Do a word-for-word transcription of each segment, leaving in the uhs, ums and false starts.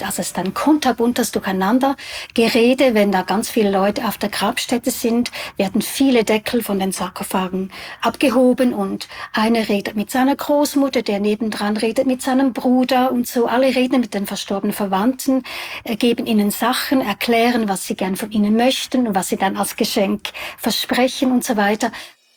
Also es ist ein kunterbuntes Durcheinandergerede. Wenn da ganz viele Leute auf der Grabstätte sind, werden viele Deckel von den Sarkophagen abgehoben und einer redet mit seiner Großmutter, der nebendran redet mit seinem Bruder und so. Alle reden mit den verstorbenen Verwandten, geben ihnen Sachen, erklären, was sie gern von ihnen möchten und was sie dann als Geschenk versprechen und so weiter.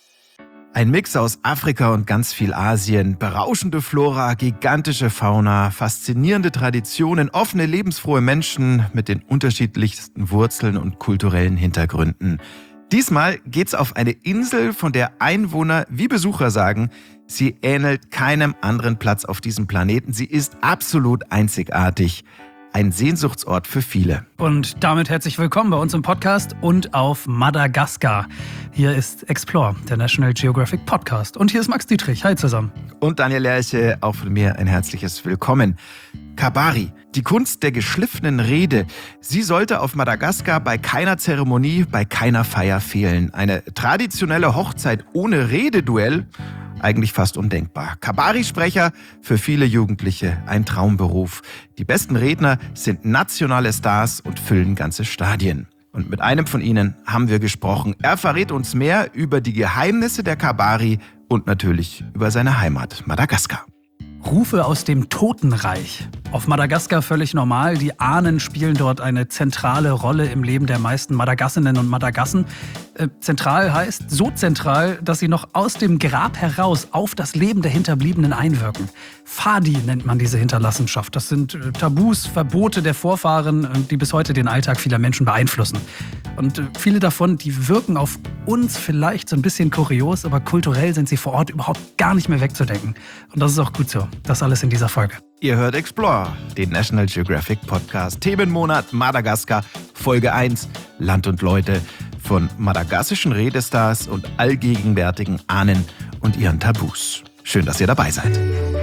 Ein Mix aus Afrika und ganz viel Asien, berauschende Flora, gigantische Fauna, faszinierende Traditionen, offene, lebensfrohe Menschen mit den unterschiedlichsten Wurzeln und kulturellen Hintergründen. Diesmal geht's auf eine Insel, von der Einwohner wie Besucher sagen, sie ähnelt keinem anderen Platz auf diesem Planeten. Sie ist absolut einzigartig. Ein Sehnsuchtsort für viele. Und damit herzlich willkommen bei uns im Podcast und auf Madagaskar. Hier ist Explore, der National Geographic Podcast. Und hier ist Max Dietrich. Hi zusammen. Und Daniel Lerche, auch von mir ein herzliches Willkommen. Kabari, die Kunst der geschliffenen Rede. Sie sollte auf Madagaskar bei keiner Zeremonie, bei keiner Feier fehlen. Eine traditionelle Hochzeit ohne Rededuell? Eigentlich fast undenkbar. Kabari-Sprecher, für viele Jugendliche ein Traumberuf. Die besten Redner sind nationale Stars und füllen ganze Stadien. Und mit einem von ihnen haben wir gesprochen. Er verrät uns mehr über die Geheimnisse der Kabari und natürlich über seine Heimat Madagaskar. Rufe aus dem Totenreich. Auf Madagaskar völlig normal. Die Ahnen spielen dort eine zentrale Rolle im Leben der meisten Madagassinnen und Madagassen. Äh, zentral heißt so zentral, dass sie noch aus dem Grab heraus auf das Leben der Hinterbliebenen einwirken. Fadi nennt man diese Hinterlassenschaft. Das sind äh, Tabus, Verbote der Vorfahren, äh, die bis heute den Alltag vieler Menschen beeinflussen. Und äh, viele davon, die wirken auf uns vielleicht so ein bisschen kurios, aber kulturell sind sie vor Ort überhaupt gar nicht mehr wegzudenken. Und das ist auch gut so. Das alles in dieser Folge. Ihr hört Explore, den National Geographic Podcast. Themenmonat Madagaskar, Folge eins, Land und Leute, von madagassischen Redestars und allgegenwärtigen Ahnen und ihren Tabus. Schön, dass ihr dabei seid.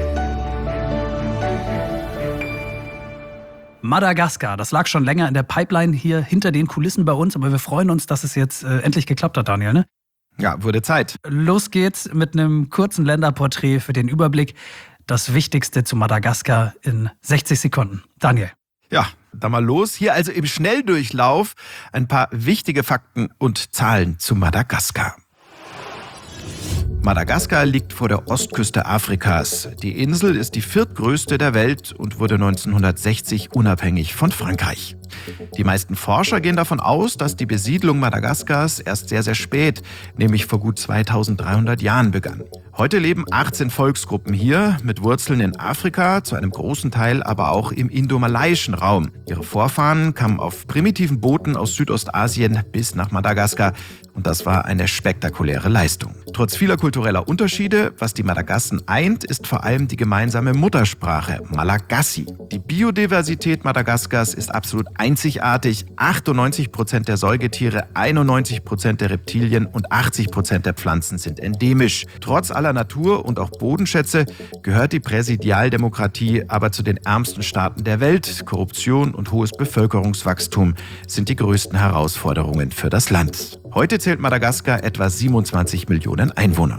Madagaskar, das lag schon länger in der Pipeline hier hinter den Kulissen bei uns, aber wir freuen uns, dass es jetzt äh, endlich geklappt hat, Daniel, ne? Ja, wurde Zeit. Los geht's mit einem kurzen Länderporträt für den Überblick. Das Wichtigste zu Madagaskar in sechzig Sekunden. Daniel. Ja, dann mal los. Hier also im Schnelldurchlauf ein paar wichtige Fakten und Zahlen zu Madagaskar. Madagaskar liegt vor der Ostküste Afrikas. Die Insel ist die viertgrößte der Welt und wurde neunzehnhundertsechzig unabhängig von Frankreich. Die meisten Forscher gehen davon aus, dass die Besiedlung Madagaskars erst sehr, sehr spät, nämlich vor gut zweitausenddreihundert Jahren begann. Heute leben achtzehn Volksgruppen hier mit Wurzeln in Afrika, zu einem großen Teil aber auch im indomalaiischen Raum. Ihre Vorfahren kamen auf primitiven Booten aus Südostasien bis nach Madagaskar und das war eine spektakuläre Leistung. Trotz vieler kultureller Unterschiede, was die Madagassen eint, ist vor allem die gemeinsame Muttersprache Malagasy. Die Biodiversität Madagaskars ist absolut einzigartig. achtundneunzig Prozent der Säugetiere, einundneunzig Prozent der Reptilien und achtzig Prozent der Pflanzen sind endemisch. Trotz aller Natur- und auch Bodenschätze gehört die Präsidialdemokratie aber zu den ärmsten Staaten der Welt. Korruption und hohes Bevölkerungswachstum sind die größten Herausforderungen für das Land. Heute zählt Madagaskar etwa siebenundzwanzig Millionen Einwohner.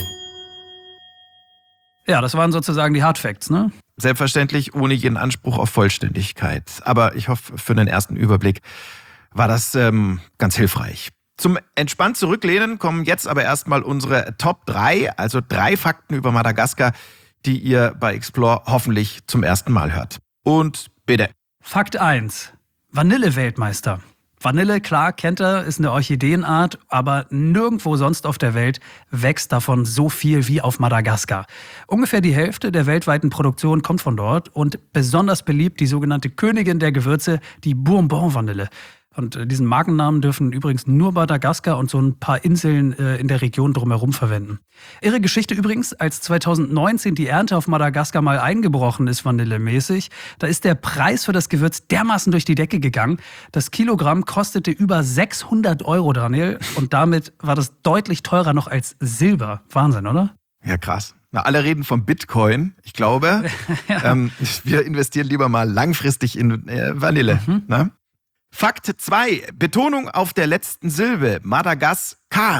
Ja, das waren sozusagen die Hard Facts, ne? Selbstverständlich ohne jeden Anspruch auf Vollständigkeit. Aber ich hoffe, für den ersten Überblick war das ähm, ganz hilfreich. Zum entspannt zurücklehnen kommen jetzt aber erstmal unsere Top drei, also drei Fakten über Madagaskar, die ihr bei Explore hoffentlich zum ersten Mal hört. Und bitte. Fakt eins. Vanille-Weltmeister. Vanille, klar, kennt ihr, ist eine Orchideenart, aber nirgendwo sonst auf der Welt wächst davon so viel wie auf Madagaskar. Ungefähr die Hälfte der weltweiten Produktion kommt von dort und besonders beliebt die sogenannte Königin der Gewürze, die Bourbon-Vanille. Und diesen Markennamen dürfen übrigens nur Madagaskar und so ein paar Inseln in der Region drumherum verwenden. Ihre Geschichte übrigens, als zweitausendneunzehn die Ernte auf Madagaskar mal eingebrochen ist, vanillemäßig, da ist der Preis für das Gewürz dermaßen durch die Decke gegangen. Das Kilogramm kostete über sechshundert Euro, Daniel. Und damit war das deutlich teurer noch als Silber. Wahnsinn, oder? Ja, krass. Na, alle reden vom Bitcoin. Ich glaube, ja. ähm, wir investieren lieber mal langfristig in äh, Vanille. Mhm. Ne? Fakt zwei. Betonung auf der letzten Silbe. Madagaskar.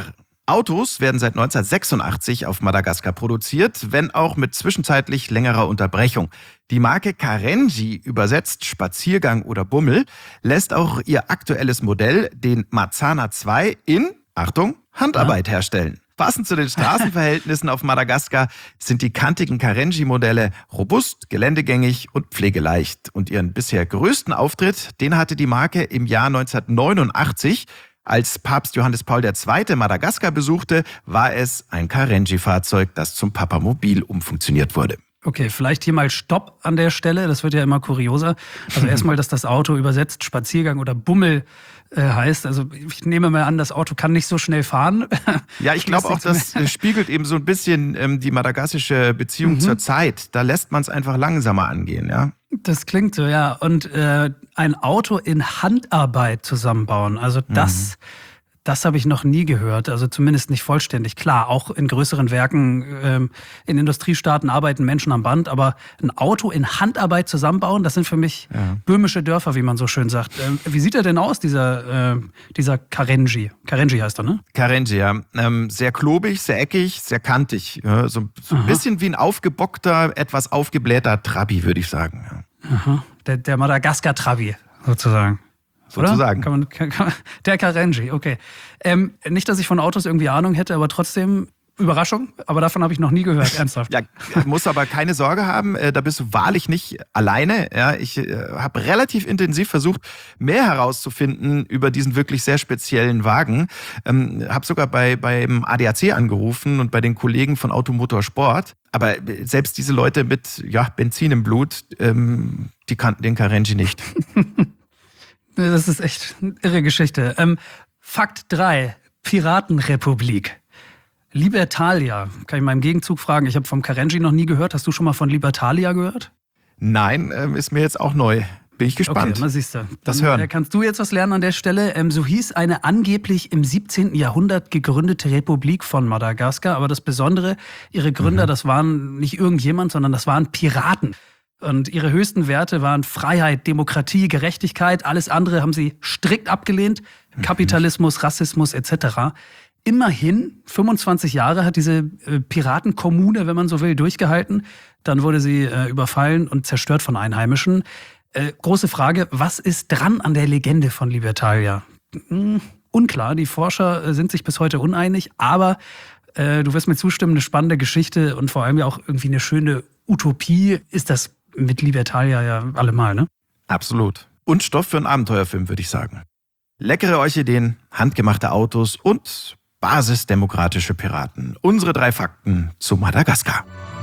Autos werden seit neunzehnhundertsechsundachtzig auf Madagaskar produziert, wenn auch mit zwischenzeitlich längerer Unterbrechung. Die Marke Karenji, übersetzt Spaziergang oder Bummel, lässt auch ihr aktuelles Modell, den Mazana zwei, in, Achtung, Handarbeit ja. herstellen. Passend zu den Straßenverhältnissen auf Madagaskar sind die kantigen Karenji-Modelle robust, geländegängig und pflegeleicht. Und ihren bisher größten Auftritt, den hatte die Marke im Jahr neunzehnhundertneunundachtzig. Als Papst Johannes Paul der Zweite. Madagaskar besuchte, war es ein Karenji-Fahrzeug, das zum Papamobil umfunktioniert wurde. Okay, vielleicht hier mal Stopp an der Stelle, das wird ja immer kurioser. Also erstmal, dass das Auto übersetzt Spaziergang oder Bummel äh, heißt. Also ich nehme mal an, das Auto kann nicht so schnell fahren. Ja, ich glaube auch, das spiegelt eben so ein bisschen ähm, die madagassische Beziehung mhm. zur Zeit. Da lässt man es einfach langsamer angehen, ja. Das klingt so, ja. Und äh, ein Auto in Handarbeit zusammenbauen, also das... Mhm. Das habe ich noch nie gehört, also zumindest nicht vollständig. Klar, auch in größeren Werken, ähm, in Industriestaaten arbeiten Menschen am Band, aber ein Auto in Handarbeit zusammenbauen, das sind für mich ja. böhmische Dörfer, wie man so schön sagt. Ähm, wie sieht er denn aus, dieser, äh, dieser Karenji? Karenji heißt er, ne? Karenji, ja. Ähm, sehr klobig, sehr eckig, sehr kantig. Ja, so so ein bisschen wie ein aufgebockter, etwas aufgeblähter Trabi, würde ich sagen. Ja. Aha. Der, der Madagaskar-Trabi, sozusagen. Sozusagen. Kann man, kann, kann, der Karenji, okay. Ähm, nicht, dass ich von Autos irgendwie Ahnung hätte, aber trotzdem Überraschung. Aber davon habe ich noch nie gehört, ernsthaft. Ja, muss aber keine Sorge haben, da bist du wahrlich nicht alleine. Ja, ich habe relativ intensiv versucht, mehr herauszufinden über diesen wirklich sehr speziellen Wagen. Ähm, habe sogar bei beim A D A C angerufen und bei den Kollegen von Automotor Sport. Aber selbst diese Leute mit ja, Benzin im Blut, ähm, die kannten den Karenji nicht. Das ist echt eine irre Geschichte. Ähm, Fakt drei, Piratenrepublik. Libertalia, kann ich mal im Gegenzug fragen, ich habe vom Karenji noch nie gehört. Hast du schon mal von Libertalia gehört? Nein, ähm, ist mir jetzt auch neu. Bin ich gespannt. Okay, mal siehst du. Das Dann, hören. Äh, kannst du jetzt was lernen an der Stelle? Ähm, so hieß eine angeblich im siebzehnten Jahrhundert gegründete Republik von Madagaskar. Aber das Besondere, ihre Gründer, mhm. das waren nicht irgendjemand, sondern das waren Piraten. Und ihre höchsten Werte waren Freiheit, Demokratie, Gerechtigkeit. Alles andere haben sie strikt abgelehnt. Kapitalismus, Rassismus et cetera. Immerhin, fünfundzwanzig Jahre hat diese äh, Piratenkommune, wenn man so will, durchgehalten. Dann wurde sie äh, überfallen und zerstört von Einheimischen. Äh, große Frage, was ist dran an der Legende von Libertalia? Hm, unklar, die Forscher äh, sind sich bis heute uneinig. Aber äh, du wirst mir zustimmen, eine spannende Geschichte und vor allem ja auch irgendwie eine schöne Utopie ist das mit Libertalia ja allemal, ne? Absolut. Und Stoff für einen Abenteuerfilm, würde ich sagen. Leckere Orchideen, handgemachte Autos und basisdemokratische Piraten. Unsere drei Fakten zu Madagaskar.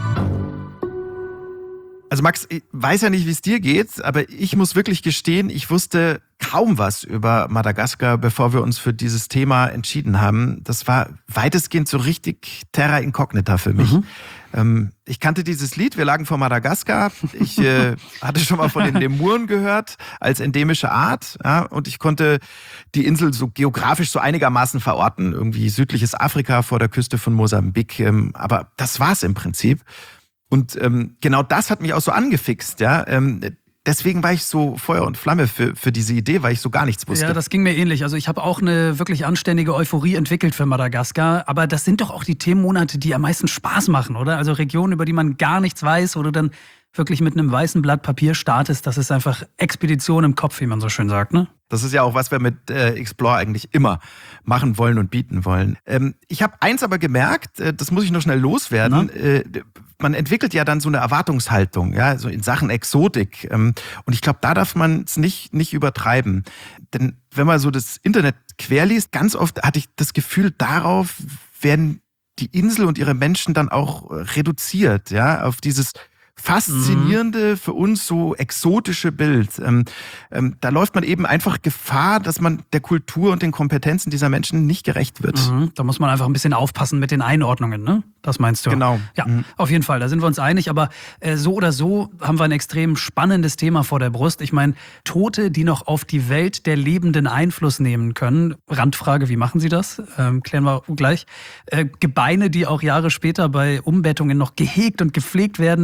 Also Max, ich weiß ja nicht, wie es dir geht, aber ich muss wirklich gestehen, ich wusste kaum was über Madagaskar, bevor wir uns für dieses Thema entschieden haben. Das war weitestgehend so richtig terra incognita für mich. Mhm. Ähm, ich kannte dieses Lied, wir lagen vor Madagaskar. Ich äh, hatte schon mal von den Lemuren gehört, als endemische Art. Ja, und ich konnte die Insel so geografisch so einigermaßen verorten. Irgendwie südliches Afrika vor der Küste von Mosambik. Ähm, aber das war's im Prinzip. Und ähm, genau das hat mich auch so angefixt, ja. Ähm, deswegen war ich so Feuer und Flamme für, für diese Idee, weil ich so gar nichts wusste. Ja, das ging mir ähnlich. Also ich habe auch eine wirklich anständige Euphorie entwickelt für Madagaskar. Aber das sind doch auch die Themenmonate, die am meisten Spaß machen, oder? Also Regionen, über die man gar nichts weiß, wo du dann wirklich mit einem weißen Blatt Papier startest. Das ist einfach Expedition im Kopf, wie man so schön sagt, ne? Das ist ja auch was wir mit äh, Explore eigentlich immer machen wollen und bieten wollen. Ähm, ich habe eins aber gemerkt, äh, das muss ich noch schnell loswerden. Äh, man entwickelt ja dann so eine Erwartungshaltung, ja, so in Sachen Exotik. Ähm, und ich glaube, da darf man es nicht, nicht übertreiben. Denn wenn man so das Internet querliest, ganz oft hatte ich das Gefühl, darauf werden die Insel und ihre Menschen dann auch reduziert, ja, auf dieses faszinierende, für uns so exotische Bild. Ähm, ähm, da läuft man eben einfach Gefahr, dass man der Kultur und den Kompetenzen dieser Menschen nicht gerecht wird. Mhm, da muss man einfach ein bisschen aufpassen mit den Einordnungen, ne? Das meinst du? Genau. Ja, mhm. Auf jeden Fall, da sind wir uns einig. Aber äh, so oder so haben wir ein extrem spannendes Thema vor der Brust. Ich meine, Tote, die noch auf die Welt der Lebenden Einfluss nehmen können. Randfrage, wie machen sie das? Ähm, klären wir gleich. Äh, Gebeine, die auch Jahre später bei Umbettungen noch gehegt und gepflegt werden und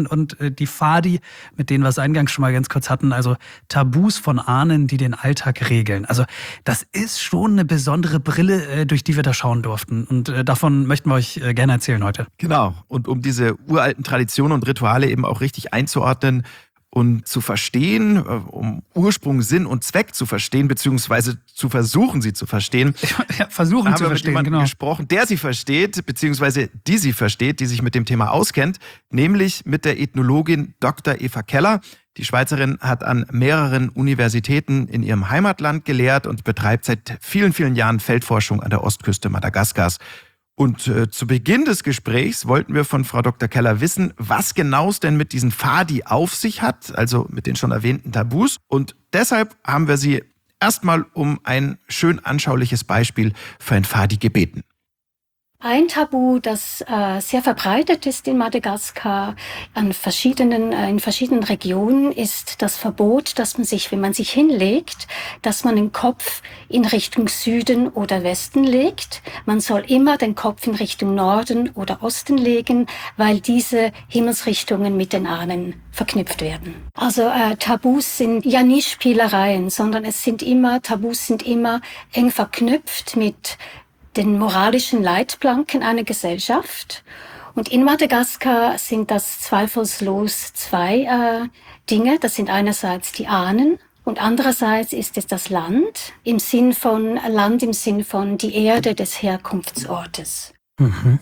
die Fadi, mit denen wir es eingangs schon mal ganz kurz hatten, also Tabus von Ahnen, die den Alltag regeln. Also das ist schon eine besondere Brille, durch die wir da schauen durften. Und davon möchten wir euch gerne erzählen heute. Genau. Und um diese uralten Traditionen und Rituale eben auch richtig einzuordnen und zu verstehen, um Ursprung, Sinn und Zweck zu verstehen, beziehungsweise zu versuchen, sie zu verstehen. Ja, versuchen haben zu wir mit verstehen, jemandem genau. gesprochen, der sie versteht, beziehungsweise die sie versteht, die sich mit dem Thema auskennt, nämlich mit der Ethnologin Doktor Eva Keller. Die Schweizerin hat an mehreren Universitäten in ihrem Heimatland gelehrt und betreibt seit vielen, vielen Jahren Feldforschung an der Ostküste Madagaskars. Und äh, zu Beginn des Gesprächs wollten wir von Frau Doktor Keller wissen, was genau es denn mit diesen Fadi auf sich hat, also mit den schon erwähnten Tabus. Und deshalb haben wir sie erstmal um ein schön anschauliches Beispiel für ein Fadi gebeten. Ein Tabu, das äh, sehr verbreitet ist in Madagaskar, an verschiedenen, äh, in verschiedenen Regionen, ist das Verbot, dass man sich, wenn man sich hinlegt, dass man den Kopf in Richtung Süden oder Westen legt. Man soll immer den Kopf in Richtung Norden oder Osten legen, weil diese Himmelsrichtungen mit den Ahnen verknüpft werden. Also äh, Tabus sind ja nie Spielereien, sondern es sind immer, Tabus sind immer eng verknüpft mit den moralischen Leitplanken einer Gesellschaft. Und in Madagaskar sind das zweifellos zwei äh, Dinge. Das sind einerseits die Ahnen und andererseits ist es das Land, im Sinn von Land im Sinn von die Erde des Herkunftsortes. Mhm.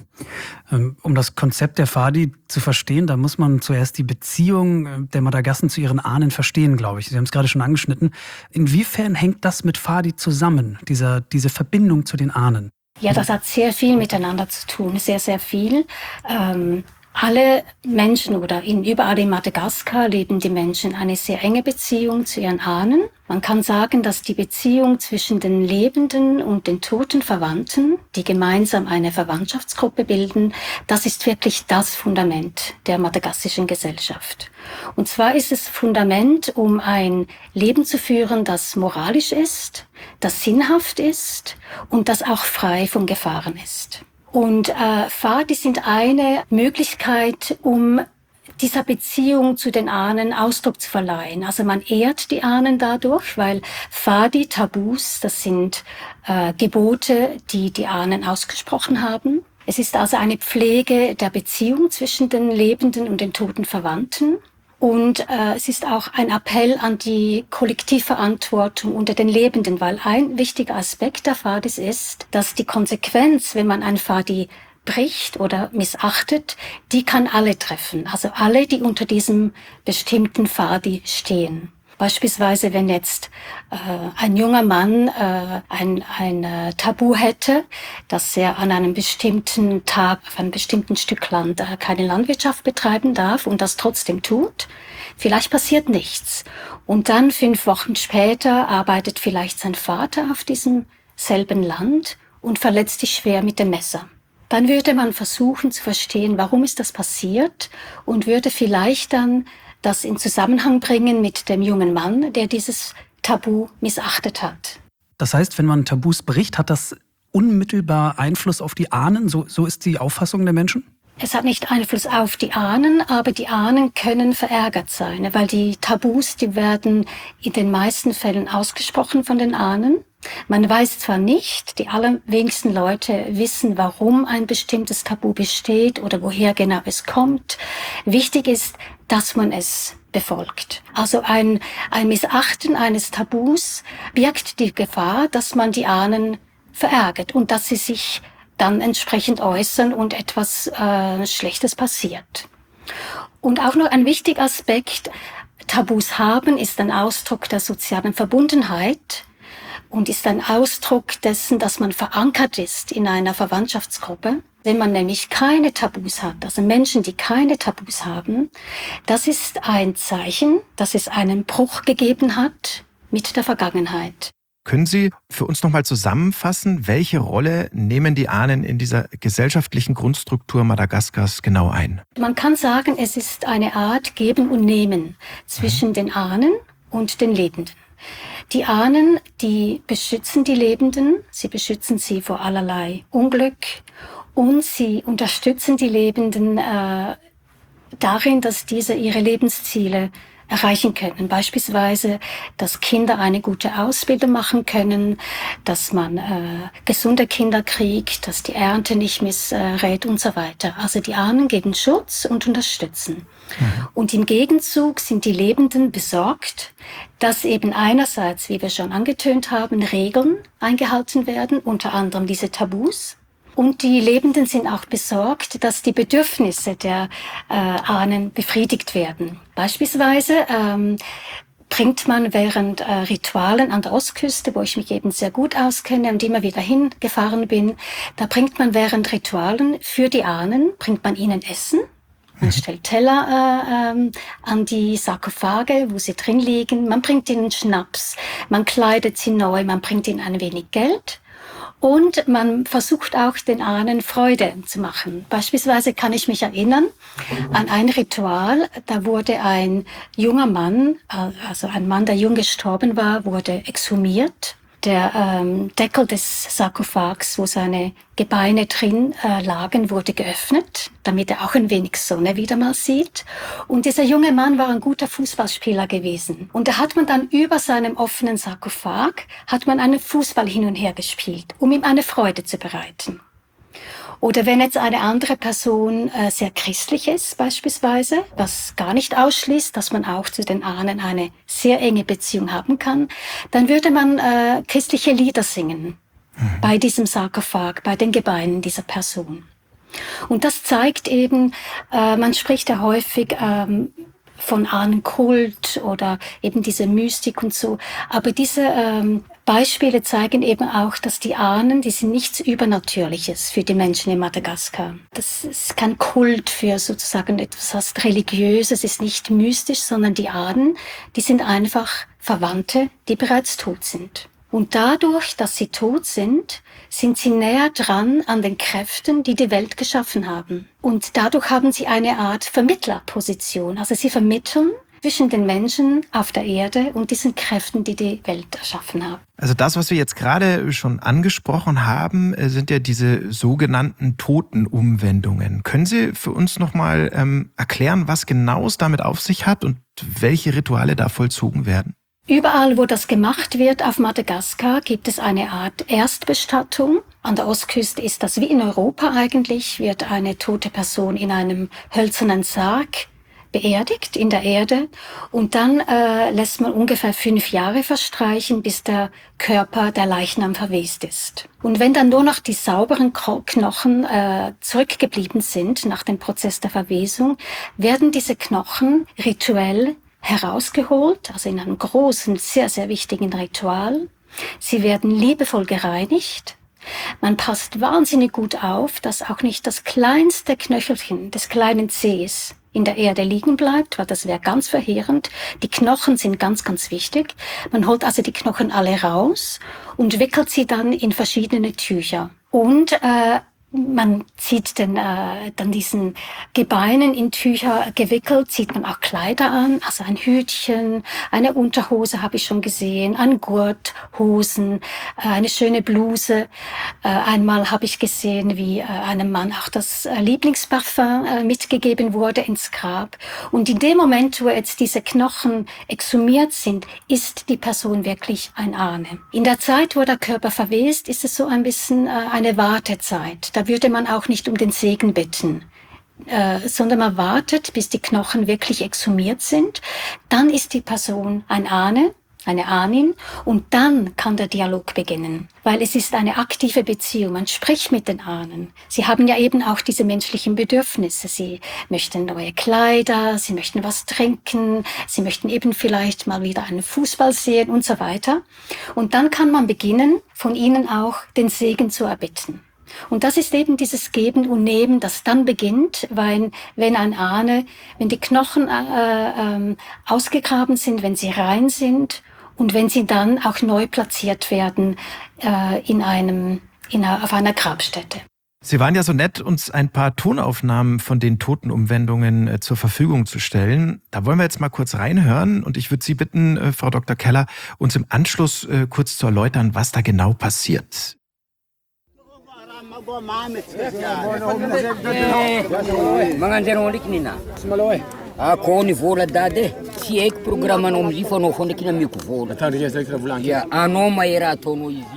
Um das Konzept der Fadi zu verstehen, da muss man zuerst die Beziehung der Madagassen zu ihren Ahnen verstehen, glaube ich. Sie haben es gerade schon angeschnitten. Inwiefern hängt das mit Fadi zusammen, dieser, diese Verbindung zu den Ahnen? Ja, das hat sehr viel miteinander zu tun, sehr, sehr viel. Ähm, alle Menschen oder in, überall in Madagaskar leben die Menschen eine sehr enge Beziehung zu ihren Ahnen. Man kann sagen, dass die Beziehung zwischen den lebenden und den toten Verwandten, die gemeinsam eine Verwandtschaftsgruppe bilden, das ist wirklich das Fundament der madagassischen Gesellschaft. Und zwar ist es Fundament, um ein Leben zu führen, das moralisch ist, das sinnhaft ist und das auch frei von Gefahren ist. Und äh, Fadi sind eine Möglichkeit, um dieser Beziehung zu den Ahnen Ausdruck zu verleihen. Also man ehrt die Ahnen dadurch, weil Fadi, Tabus, das sind äh, Gebote, die die Ahnen ausgesprochen haben. Es ist also eine Pflege der Beziehung zwischen den lebenden und den toten Verwandten. Und äh, es ist auch ein Appell an die Kollektivverantwortung unter den Lebenden, weil ein wichtiger Aspekt der Fadis ist, dass die Konsequenz, wenn man ein Fadi bricht oder missachtet, die kann alle treffen. Also alle, die unter diesem bestimmten Fadi stehen. Beispielsweise, wenn jetzt äh, ein junger Mann äh, ein, ein äh, Tabu hätte, dass er an einem bestimmten Tag auf einem bestimmten Stück Land äh, keine Landwirtschaft betreiben darf und das trotzdem tut, vielleicht passiert nichts. Und dann fünf Wochen später arbeitet vielleicht sein Vater auf diesem selben Land und verletzt sich schwer mit dem Messer. Dann würde man versuchen zu verstehen, warum ist das passiert und würde vielleicht dann das in Zusammenhang bringen mit dem jungen Mann, der dieses Tabu missachtet hat. Das heißt, wenn man Tabus bricht, hat das unmittelbar Einfluss auf die Ahnen? So, so ist die Auffassung der Menschen? Es hat nicht Einfluss auf die Ahnen, aber die Ahnen können verärgert sein, weil die Tabus, die werden in den meisten Fällen ausgesprochen von den Ahnen. Man weiß zwar nicht, die allerwenigsten Leute wissen, warum ein bestimmtes Tabu besteht oder woher genau es kommt. Wichtig ist, dass man es befolgt. Also ein, ein Missachten eines Tabus birgt die Gefahr, dass man die Ahnen verärgert und dass sie sich dann entsprechend äußern und etwas äh, Schlechtes passiert. Und auch noch ein wichtiger Aspekt, Tabus haben, ist ein Ausdruck der sozialen Verbundenheit und ist ein Ausdruck dessen, dass man verankert ist in einer Verwandtschaftsgruppe. Wenn man nämlich keine Tabus hat, also Menschen, die keine Tabus haben, das ist ein Zeichen, dass es einen Bruch gegeben hat mit der Vergangenheit. Können Sie für uns nochmal zusammenfassen, welche Rolle nehmen die Ahnen in dieser gesellschaftlichen Grundstruktur Madagaskars genau ein? Man kann sagen, es ist eine Art Geben und Nehmen zwischen mhm. den Ahnen und den Lebenden. Die Ahnen, die beschützen die Lebenden, sie beschützen sie vor allerlei Unglück und sie unterstützen die Lebenden äh, darin, dass diese ihre Lebensziele erreichen können. Beispielsweise, dass Kinder eine gute Ausbildung machen können, dass man äh, gesunde Kinder kriegt, dass die Ernte nicht missrät und so weiter. Also die Ahnen geben Schutz und unterstützen. Mhm. Und im Gegenzug sind die Lebenden besorgt, dass eben einerseits, wie wir schon angetönt haben, Regeln eingehalten werden, unter anderem diese Tabus. Und die Lebenden sind auch besorgt, dass die Bedürfnisse der äh, Ahnen befriedigt werden. Beispielsweise ähm, bringt man während äh, Ritualen an der Ostküste, wo ich mich eben sehr gut auskenne und immer wieder hingefahren bin, da bringt man während Ritualen für die Ahnen, bringt man ihnen Essen. Man stellt Teller äh, ähm, an die Sarkophage, wo sie drin liegen. Man bringt ihnen Schnaps, man kleidet sie neu, man bringt ihnen ein wenig Geld. Und man versucht auch, den Ahnen Freude zu machen. Beispielsweise kann ich mich erinnern an ein Ritual, da wurde ein junger Mann, also ein Mann, der jung gestorben war, wurde exhumiert. Der ähm, Deckel des Sarkophags, wo seine Gebeine drin äh, lagen, wurde geöffnet, damit er auch ein wenig Sonne wieder mal sieht. Und dieser junge Mann war ein guter Fußballspieler gewesen. Und da hat man dann über seinem offenen Sarkophag, hat man einen Fußball hin und her gespielt, um ihm eine Freude zu bereiten. Oder wenn jetzt eine andere Person äh, sehr christlich ist beispielsweise, was gar nicht ausschließt, dass man auch zu den Ahnen eine sehr enge Beziehung haben kann, dann würde man äh, christliche Lieder singen mhm. bei diesem Sarkophag, bei den Gebeinen dieser Person. Und das zeigt eben, äh, man spricht ja häufig ähm, von Ahnenkult oder eben diese Mystik und so. Aber diese ähm, Beispiele zeigen eben auch, dass die Ahnen, die sind nichts Übernatürliches für die Menschen in Madagaskar. Das ist kein Kult für sozusagen etwas fast Religiöses, ist nicht mystisch, sondern die Ahnen, die sind einfach Verwandte, die bereits tot sind. Und dadurch, dass sie tot sind, sind sie näher dran an den Kräften, die die Welt geschaffen haben. Und dadurch haben sie eine Art Vermittlerposition. Also sie vermitteln zwischen den Menschen auf der Erde und diesen Kräften, die die Welt erschaffen haben. Also das, was wir jetzt gerade schon angesprochen haben, sind ja diese sogenannten Totenumwendungen. Können Sie für uns nochmal ähm, erklären, was genau es damit auf sich hat und welche Rituale da vollzogen werden? Überall, wo das gemacht wird auf Madagaskar, gibt es eine Art Erstbestattung. An der Ostküste ist das wie in Europa eigentlich, wird eine tote Person in einem hölzernen Sarg beerdigt in der Erde und dann äh, lässt man ungefähr fünf Jahre verstreichen, bis der Körper, der Leichnam verwest ist. Und wenn dann nur noch die sauberen Knochen äh, zurückgeblieben sind nach dem Prozess der Verwesung, werden diese Knochen rituell herausgeholt, also in einem großen, sehr, sehr wichtigen Ritual. Sie werden liebevoll gereinigt. Man passt wahnsinnig gut auf, dass auch nicht das kleinste Knöchelchen des kleinen Zehs in der Erde liegen bleibt, weil das wäre ganz verheerend. Die Knochen sind ganz, ganz wichtig. Man holt also die Knochen alle raus und wickelt sie dann in verschiedene Tücher. Und äh, man zieht den, äh, dann diesen Gebeinen in Tücher gewickelt, zieht man auch Kleider an, also ein Hütchen, eine Unterhose habe ich schon gesehen, ein Gurt, Hosen, äh, eine schöne Bluse. Äh, einmal habe ich gesehen, wie äh, einem Mann auch das äh, Lieblingsparfum äh, mitgegeben wurde ins Grab. Und in dem Moment, wo jetzt diese Knochen exhumiert sind, ist die Person wirklich ein Ahne. In der Zeit, wo der Körper verwest, ist es so ein bisschen äh, eine Wartezeit. Da würde man auch nicht um den Segen bitten, äh, sondern man wartet, bis die Knochen wirklich exhumiert sind. Dann ist die Person ein Ahne, eine Ahnin, und dann kann der Dialog beginnen, weil es ist eine aktive Beziehung. Man spricht mit den Ahnen. Sie haben ja eben auch diese menschlichen Bedürfnisse. Sie möchten neue Kleider, sie möchten was trinken, sie möchten eben vielleicht mal wieder einen Fußball sehen und so weiter. Und dann kann man beginnen, von ihnen auch den Segen zu erbitten. Und das ist eben dieses Geben und Nehmen, das dann beginnt, weil wenn ein Ahne, wenn die Knochen äh, äh, ausgegraben sind, wenn sie rein sind und wenn sie dann auch neu platziert werden äh, in einem, in einer, auf einer Grabstätte. Sie waren ja so nett, uns ein paar Tonaufnahmen von den Totenumwendungen äh, zur Verfügung zu stellen. Da wollen wir jetzt mal kurz reinhören und ich würde Sie bitten, äh, Frau Doktor Keller, uns im Anschluss äh, kurz zu erläutern, was da genau passiert. Manganzero ndraiky nina. Ah, kony vola dady. Tsy haiko programanao amizio fa anao foana kina miko vola. Ya, anao mahay raha ataonao izy.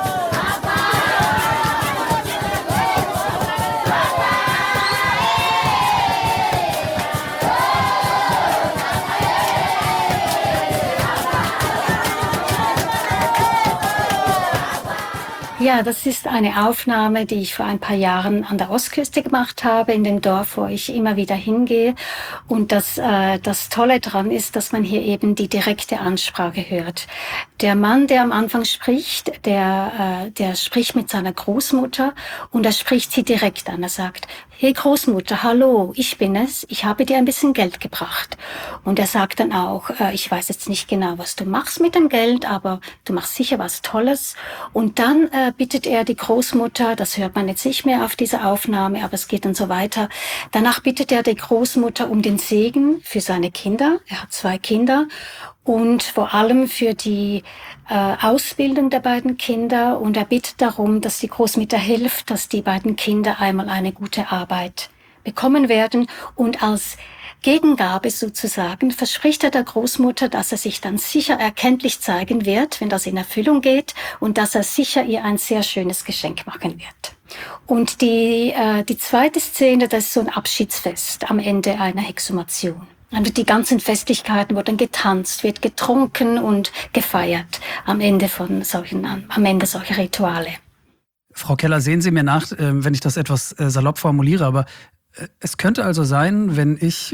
Ja, das ist eine Aufnahme, die ich vor ein paar Jahren an der Ostküste gemacht habe, in dem Dorf, wo ich immer wieder hingehe. Und das, äh, das Tolle dran ist, dass man hier eben die direkte Ansprache hört. Der Mann, der am Anfang spricht, der, äh, der spricht mit seiner Großmutter und er spricht sie direkt an. Er sagt: Hey Großmutter, hallo, ich bin es, ich habe dir ein bisschen Geld gebracht. Und er sagt dann auch, äh, ich weiß jetzt nicht genau, was du machst mit dem Geld, aber du machst sicher was Tolles. Und dann äh, bittet er die Großmutter, das hört man jetzt nicht mehr auf dieser Aufnahme, aber es geht dann so weiter. Danach bittet er die Großmutter um den Segen für seine Kinder. Er hat zwei Kinder. Und vor allem für die äh, Ausbildung der beiden Kinder. Und er bittet darum, dass die Großmutter hilft, dass die beiden Kinder einmal eine gute Arbeit bekommen werden. Und als Gegengabe sozusagen verspricht er der Großmutter, dass er sich dann sicher erkenntlich zeigen wird, wenn das in Erfüllung geht, und dass er sicher ihr ein sehr schönes Geschenk machen wird. Und die, äh, die zweite Szene, das ist so ein Abschiedsfest am Ende einer Exhumation. Also die ganzen Festlichkeiten, wo dann getanzt wird, getrunken und gefeiert am Ende von solchen, am Ende solcher Rituale. Frau Keller, sehen Sie mir nach, wenn ich das etwas salopp formuliere, aber es könnte also sein, wenn ich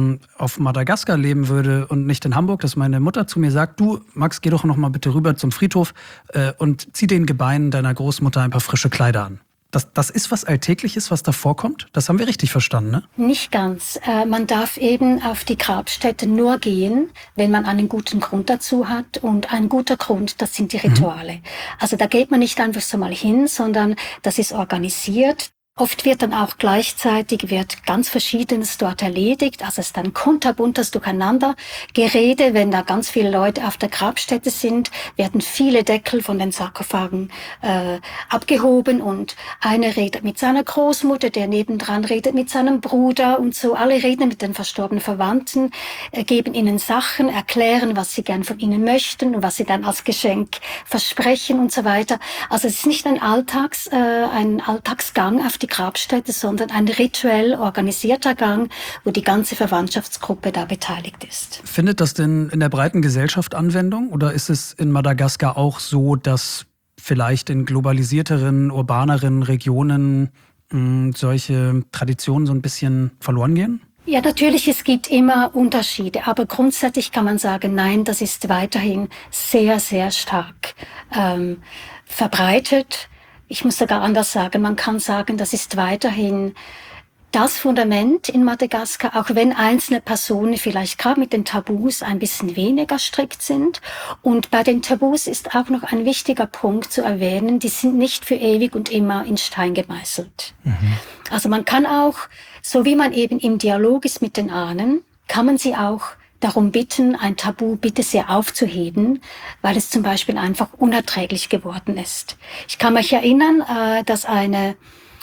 auf Madagaskar leben würde und nicht in Hamburg, dass meine Mutter zu mir sagt: Du, Max, geh doch noch mal bitte rüber zum Friedhof und zieh den Gebeinen deiner Großmutter ein paar frische Kleider an. Das, das ist was Alltägliches, was da vorkommt? Das haben wir richtig verstanden, ne? Nicht ganz. Äh, man darf eben auf die Grabstätte nur gehen, wenn man einen guten Grund dazu hat. Und ein guter Grund, das sind die Rituale. Mhm. Also da geht man nicht einfach so mal hin, sondern das ist organisiert. Oft wird dann auch gleichzeitig wird ganz Verschiedenes dort erledigt. Also es ist dann kunterbuntes Durcheinander. Gerede, wenn da ganz viele Leute auf der Grabstätte sind, werden viele Deckel von den Sarkophagen äh, abgehoben und einer redet mit seiner Großmutter, der nebendran redet mit seinem Bruder und so. Alle reden mit den verstorbenen Verwandten, äh, geben ihnen Sachen, erklären, was sie gern von ihnen möchten und was sie dann als Geschenk versprechen und so weiter. Also es ist nicht ein Alltags, äh, ein Alltagsgang auf die Grabstätte, sondern ein rituell organisierter Gang, wo die ganze Verwandtschaftsgruppe da beteiligt ist. Findet das denn in der breiten Gesellschaft Anwendung oder ist es in Madagaskar auch so, dass vielleicht in globalisierteren, urbaneren Regionen mh, solche Traditionen so ein bisschen verloren gehen? Ja, natürlich, es gibt immer Unterschiede, aber grundsätzlich kann man sagen, nein, das ist weiterhin sehr, sehr stark ähm, verbreitet. Ich muss sogar anders sagen, man kann sagen, das ist weiterhin das Fundament in Madagaskar, auch wenn einzelne Personen vielleicht gerade mit den Tabus ein bisschen weniger strikt sind. Und bei den Tabus ist auch noch ein wichtiger Punkt zu erwähnen, die sind nicht für ewig und immer in Stein gemeißelt. Mhm. Also man kann auch, so wie man eben im Dialog ist mit den Ahnen, kann man sie auch darum bitten, ein Tabu bitte sehr aufzuheben, weil es zum Beispiel einfach unerträglich geworden ist. Ich kann mich erinnern, äh, dass eine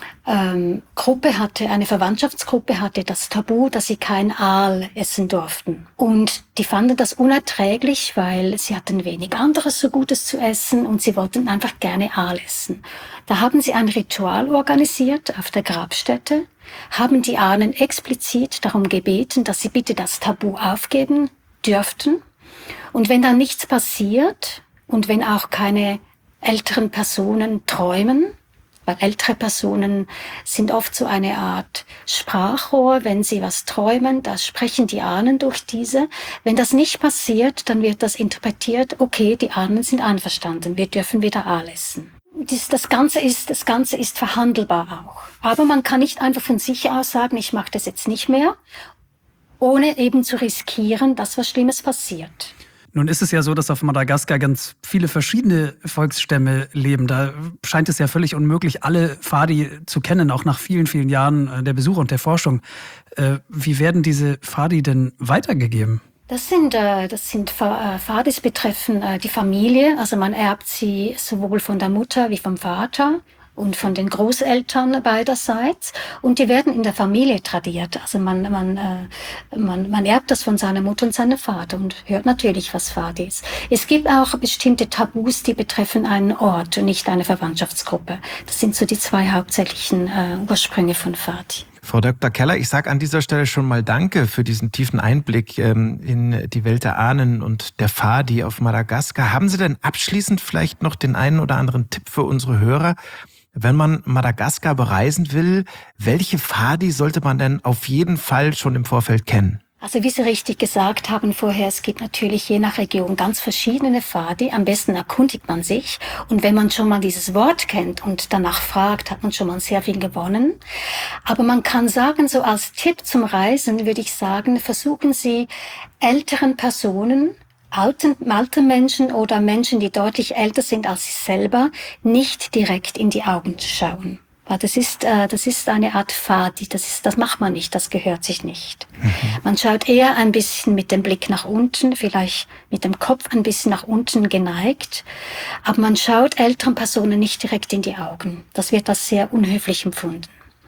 ähm, Gruppe hatte, eine Verwandtschaftsgruppe hatte das Tabu, dass sie kein Aal essen durften. Und die fanden das unerträglich, weil sie hatten wenig anderes so Gutes zu essen und sie wollten einfach gerne Aal essen. Da haben sie ein Ritual organisiert auf der Grabstätte, haben die Ahnen explizit darum gebeten, dass sie bitte das Tabu aufgeben dürften. Und wenn dann nichts passiert und wenn auch keine älteren Personen träumen, weil ältere Personen sind oft so eine Art Sprachrohr, wenn sie was träumen, da sprechen die Ahnen durch diese. Wenn das nicht passiert, dann wird das interpretiert, okay, die Ahnen sind einverstanden, wir dürfen wieder Aal essen. Das, das, Ganze ist, das Ganze ist verhandelbar auch. Aber man kann nicht einfach von sich aus sagen, ich mache das jetzt nicht mehr, ohne eben zu riskieren, dass was Schlimmes passiert. Nun ist es ja so, dass auf Madagaskar ganz viele verschiedene Volksstämme leben. Da scheint es ja völlig unmöglich, alle Fadi zu kennen, auch nach vielen, vielen Jahren der Besuche und der Forschung. Wie werden diese Fadi denn weitergegeben? Das sind, äh, das sind äh, Fadis betreffen äh, die Familie. Also man erbt sie sowohl von der Mutter wie vom Vater. und von den Großeltern beiderseits. Und die werden in der Familie tradiert. Also man, man, äh, man, man erbt das von seiner Mutter und seinem Vater und hört natürlich, was Fadi ist. Es gibt auch bestimmte Tabus, die betreffen einen Ort und nicht eine Verwandtschaftsgruppe. Das sind so die zwei hauptsächlichen äh, Ursprünge von Fadi. Frau Doktor Keller, ich sage an dieser Stelle schon mal Danke für diesen tiefen Einblick ähm, in die Welt der Ahnen und der Fadi auf Madagaskar. Haben Sie denn abschließend vielleicht noch den einen oder anderen Tipp für unsere Hörer? Wenn man Madagaskar bereisen will, welche Fadi sollte man denn auf jeden Fall schon im Vorfeld kennen? Also wie Sie richtig gesagt haben vorher, es gibt natürlich je nach Region ganz verschiedene Fadi. Am besten erkundigt man sich. Und wenn man schon mal dieses Wort kennt und danach fragt, hat man schon mal sehr viel gewonnen. Aber man kann sagen, so als Tipp zum Reisen würde ich sagen, versuchen Sie älteren Personen, alten, alten Menschen oder Menschen, die deutlich älter sind als Sie selber, nicht direkt in die Augen zu schauen. Weil das ist, äh, das ist eine Art Fadi, das ist, das macht man nicht, das gehört sich nicht. Mhm. Man schaut eher ein bisschen mit dem Blick nach unten, vielleicht mit dem Kopf ein bisschen nach unten geneigt, aber man schaut älteren Personen nicht direkt in die Augen. Das wird als sehr unhöflich empfunden.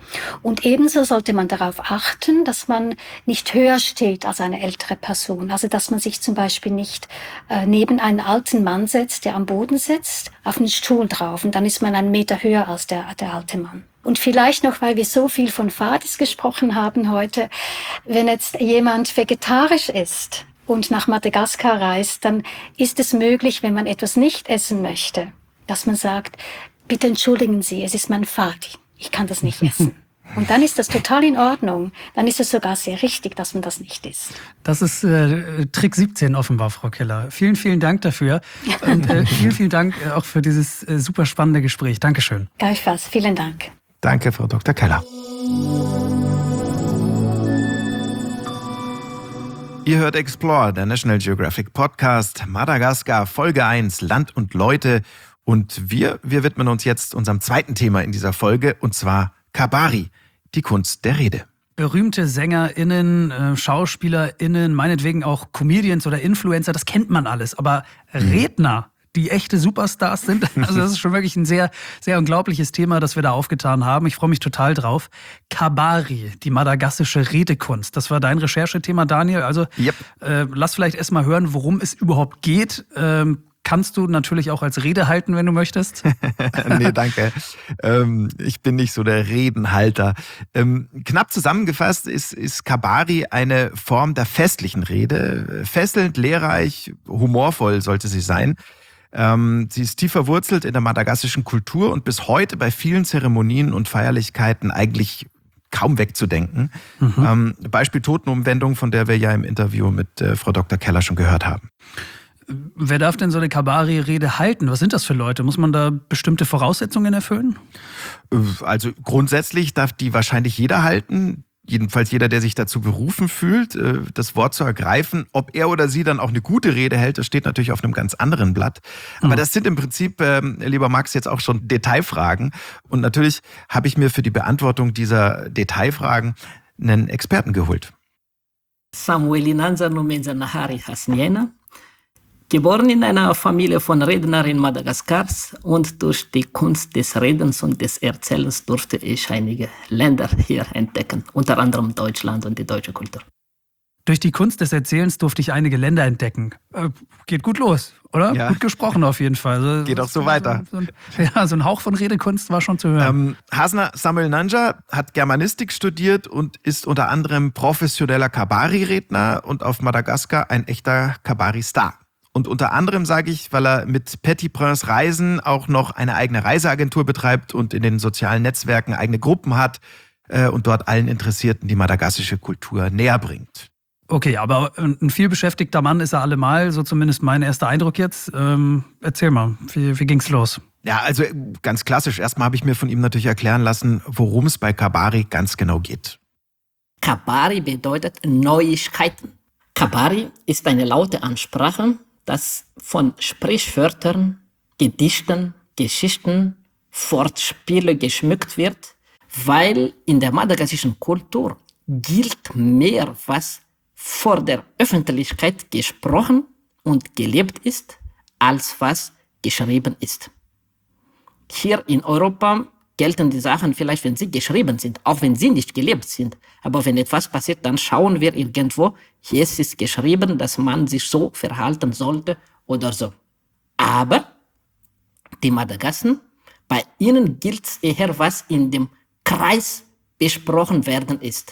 Und ebenso sollte man darauf achten, dass man nicht höher steht als eine ältere Person. Also dass man sich zum Beispiel nicht äh, neben einen alten Mann setzt, der am Boden sitzt, auf einen Stuhl drauf. Und dann ist man einen Meter höher als der, der alte Mann. Und vielleicht noch, weil wir so viel von Fadis gesprochen haben heute, wenn jetzt jemand vegetarisch ist und nach Madagaskar reist, dann ist es möglich, wenn man etwas nicht essen möchte, dass man sagt, bitte entschuldigen Sie, es ist mein Fadi. Ich kann das nicht essen. Und dann ist das total in Ordnung. Dann ist es sogar sehr richtig, dass man das nicht isst. Das ist äh, Trick siebzehn offenbar, Frau Keller. Vielen, vielen Dank dafür. Und äh, vielen, vielen Dank auch für dieses äh, super spannende Gespräch. Dankeschön. Gleichfalls. Vielen Dank. Danke, Frau Doktor Keller. Ihr hört Explore, der National Geographic Podcast, Madagaskar, Folge eins, Land und Leute. Und wir, wir widmen uns jetzt unserem zweiten Thema in dieser Folge, und zwar Kabari, die Kunst der Rede. Berühmte SängerInnen, äh, SchauspielerInnen, meinetwegen auch Comedians oder Influencer, das kennt man alles. Aber Redner, die echte Superstars sind, also das ist schon wirklich ein sehr, sehr unglaubliches Thema, das wir da aufgetan haben. Ich freue mich total drauf. Kabari, die madagassische Redekunst. Das war dein Recherchethema, Daniel. Also yep. äh, lass vielleicht erst mal hören, worum es überhaupt geht. Ähm, Kannst du natürlich auch als Rede halten, wenn du möchtest? Nee, danke. Ähm, ich bin nicht so der Redenhalter. Ähm, knapp zusammengefasst ist, ist Kabari eine Form der festlichen Rede. Fesselnd, lehrreich, humorvoll sollte sie sein. Ähm, sie ist tief verwurzelt in der madagassischen Kultur und bis heute bei vielen Zeremonien und Feierlichkeiten eigentlich kaum wegzudenken. Mhm. Ähm, Beispiel Totenumwendung, von der wir ja im Interview mit äh, Frau Doktor Keller schon gehört haben. Wer darf denn so eine Kabari-Rede halten? Was sind das für Leute? Muss man da bestimmte Voraussetzungen erfüllen? Also grundsätzlich darf die wahrscheinlich jeder halten. Jedenfalls jeder, der sich dazu berufen fühlt, das Wort zu ergreifen. Ob er oder sie dann auch eine gute Rede hält, das steht natürlich auf einem ganz anderen Blatt. Aber das sind im Prinzip, lieber Max, jetzt auch schon Detailfragen. Und natürlich habe ich mir für die Beantwortung dieser Detailfragen einen Experten geholt. Samuel Inanza Numenza-Nahari Hasniena. Geboren in einer Familie von Rednern Madagaskars und durch die Kunst des Redens und des Erzählens durfte ich einige Länder hier entdecken, unter anderem Deutschland und die deutsche Kultur. Durch die Kunst des Erzählens durfte ich einige Länder entdecken. Äh, geht gut los, oder? Ja. Gut gesprochen auf jeden Fall. Also, geht auch so weiter. So, so ein, ja, so ein Hauch von Redekunst war schon zu hören. Ähm, Hasna Samuel Nanja hat Germanistik studiert und ist unter anderem professioneller Kabari-Redner und auf Madagaskar ein echter Kabari-Star. Und unter anderem sage ich, weil er mit Petit Prince Reisen auch noch eine eigene Reiseagentur betreibt und in den sozialen Netzwerken eigene Gruppen hat äh, und dort allen Interessierten die madagassische Kultur näher bringt. Okay, aber ein vielbeschäftigter Mann ist er allemal, so zumindest mein erster Eindruck jetzt. Ähm, erzähl mal, wie, wie ging's los? Ja, also ganz klassisch. Erstmal habe ich mir von ihm natürlich erklären lassen, worum es bei Kabari ganz genau geht. Kabari bedeutet Neuigkeiten. Kabari ist eine laute Ansprache, das von Sprichwörtern, Gedichten, Geschichten, Wortspiele geschmückt wird, weil in der madagassischen Kultur gilt mehr, was vor der Öffentlichkeit gesprochen und gelebt ist, als was geschrieben ist. Hier in Europa gelten die Sachen vielleicht, wenn sie geschrieben sind, auch wenn sie nicht gelebt sind. Aber wenn etwas passiert, dann schauen wir irgendwo, hier ist geschrieben, dass man sich so verhalten sollte oder so. Aber die Madagassen, bei ihnen gilt es eher, was in dem Kreis besprochen werden ist.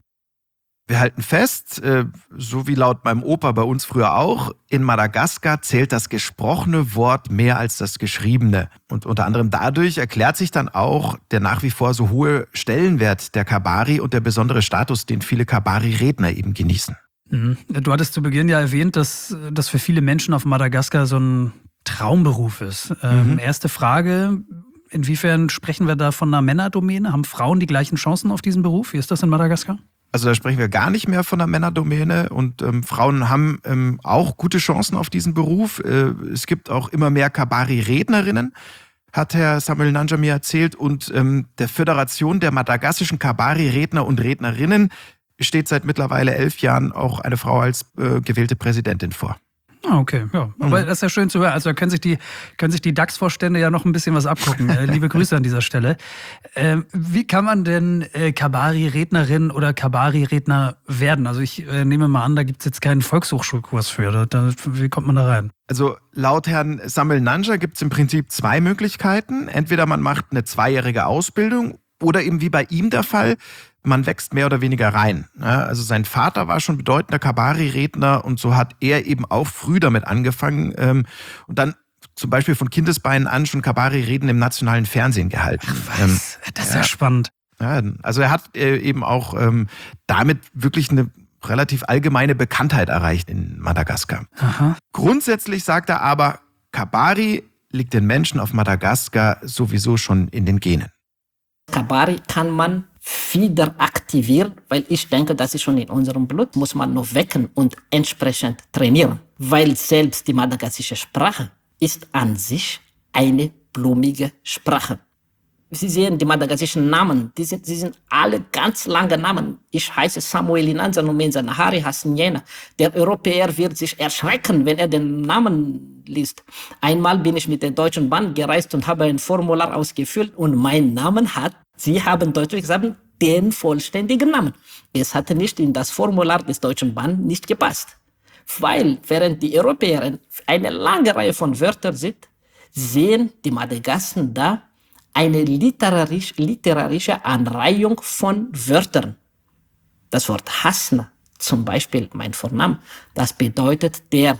Wir halten fest, äh, so wie laut meinem Opa bei uns früher auch, in Madagaskar zählt das gesprochene Wort mehr als das geschriebene. Und unter anderem dadurch erklärt sich dann auch der nach wie vor so hohe Stellenwert der Kabari und der besondere Status, den viele Kabari-Redner eben genießen. Mhm. Du hattest zu Beginn ja erwähnt, dass das für viele Menschen auf Madagaskar so ein Traumberuf ist. Ähm, mhm. Erste Frage, inwiefern sprechen wir da von einer Männerdomäne? Haben Frauen die gleichen Chancen auf diesen Beruf? Wie ist das in Madagaskar? Also da sprechen wir gar nicht mehr von einer Männerdomäne und ähm, Frauen haben ähm, auch gute Chancen auf diesen Beruf. Äh, es gibt auch immer mehr Kabari-Rednerinnen, hat Herr Samuel Nanja mir erzählt, und ähm, der Föderation der madagassischen Kabari-Redner und Rednerinnen steht seit mittlerweile elf Jahren auch eine Frau als äh, gewählte Präsidentin vor. Ah, okay, ja. Aber das ist ja schön zu hören. Also da können sich die, können sich die D A X-Vorstände ja noch ein bisschen was abgucken. äh, liebe Grüße an dieser Stelle. Ähm, wie kann man denn äh, Kabari-Rednerin oder Kabari-Redner werden? Also ich äh, nehme mal an, da gibt es jetzt keinen Volkshochschulkurs für. Da, da, wie kommt man da rein? Also laut Herrn Samuel Nanja gibt es im Prinzip zwei Möglichkeiten. Entweder man macht eine zweijährige Ausbildung oder eben wie bei ihm der Fall, man wächst mehr oder weniger rein. Also sein Vater war schon bedeutender Kabari-Redner und so hat er eben auch früh damit angefangen und dann zum Beispiel von Kindesbeinen an schon Kabari-Reden im nationalen Fernsehen gehalten. Ach was, das ist ja, ja spannend. Ja, also er hat eben auch damit wirklich eine relativ allgemeine Bekanntheit erreicht in Madagaskar. Aha. Grundsätzlich sagt er aber, Kabari liegt den Menschen auf Madagaskar sowieso schon in den Genen. Kabari kann man wieder aktivieren, weil ich denke, das ist schon in unserem Blut, muss man noch wecken und entsprechend trainieren. Weil selbst die madagassische Sprache ist an sich eine blumige Sprache. Sie sehen die madagassischen Namen, die sind, die sind alle ganz lange Namen. Ich heiße Samuel Inanza Numenza Nahari Hasnyena. Der Europäer wird sich erschrecken, wenn er den Namen liest. Einmal bin ich mit der Deutschen Bahn gereist und habe ein Formular ausgefüllt und mein Name hat, Sie haben deutlich gesagt, den vollständigen Namen. Es hatte nicht in das Formular des Deutschen Bahn nicht gepasst. Weil während die Europäer eine lange Reihe von Wörtern sind, sehen die Madagassen da eine literarisch, literarische Anreihung von Wörtern. Das Wort Hasna, zum Beispiel mein Vorname, das bedeutet der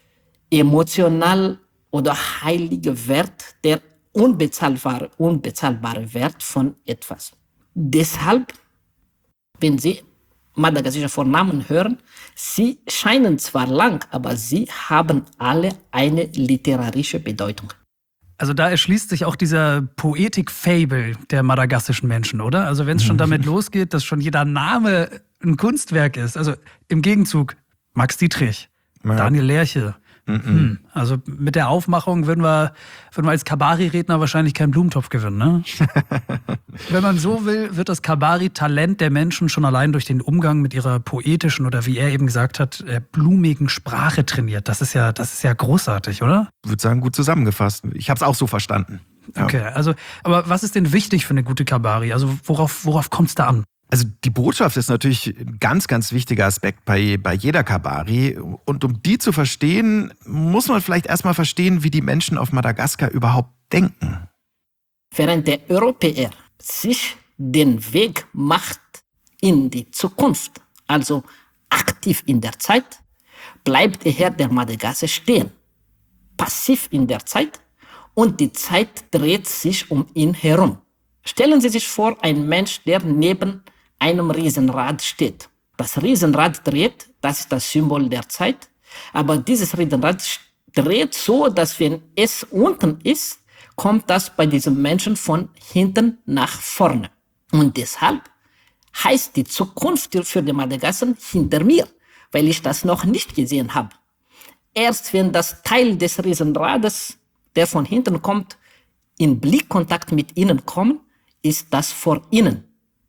emotional oder heilige Wert, der unbezahlbare, unbezahlbare Wert von etwas. Deshalb, wenn Sie madagassische Vornamen hören, sie scheinen zwar lang, aber sie haben alle eine literarische Bedeutung. Also da erschließt sich auch dieser Poetik-Fable der madagassischen Menschen, oder? Also wenn es schon damit losgeht, dass schon jeder Name ein Kunstwerk ist. Also im Gegenzug Max Dietrich, ja. Daniel Lerche. Hm. Also mit der Aufmachung würden wir, würden wir als Kabari-Redner wahrscheinlich keinen Blumentopf gewinnen, ne? Wenn man so will, wird das Kabari-Talent der Menschen schon allein durch den Umgang mit ihrer poetischen oder wie er eben gesagt hat, blumigen Sprache trainiert. Das ist ja, das ist ja großartig, oder? Ich würde sagen, gut zusammengefasst. Ich habe es auch so verstanden. Ja. Okay, also, aber was ist denn wichtig für eine gute Kabari? Also worauf, worauf kommt es da an? Also die Botschaft ist natürlich ein ganz, ganz wichtiger Aspekt bei, bei jeder Kabari. Und um die zu verstehen, muss man vielleicht erstmal verstehen, wie die Menschen auf Madagaskar überhaupt denken. Während der Europäer sich den Weg macht in die Zukunft, also aktiv in der Zeit, bleibt der Herr der Madagassar stehen, passiv in der Zeit, und die Zeit dreht sich um ihn herum. Stellen Sie sich vor, ein Mensch, der neben einem Riesenrad steht. Das Riesenrad dreht, das ist das Symbol der Zeit, aber dieses Riesenrad dreht so, dass wenn es unten ist, kommt das bei diesem Menschen von hinten nach vorne. Und deshalb heißt die Zukunft für die Madagassen hinter mir, weil ich das noch nicht gesehen habe. Erst wenn das Teil des Riesenrades, der von hinten kommt, in Blickkontakt mit ihnen kommt, ist das vor ihnen.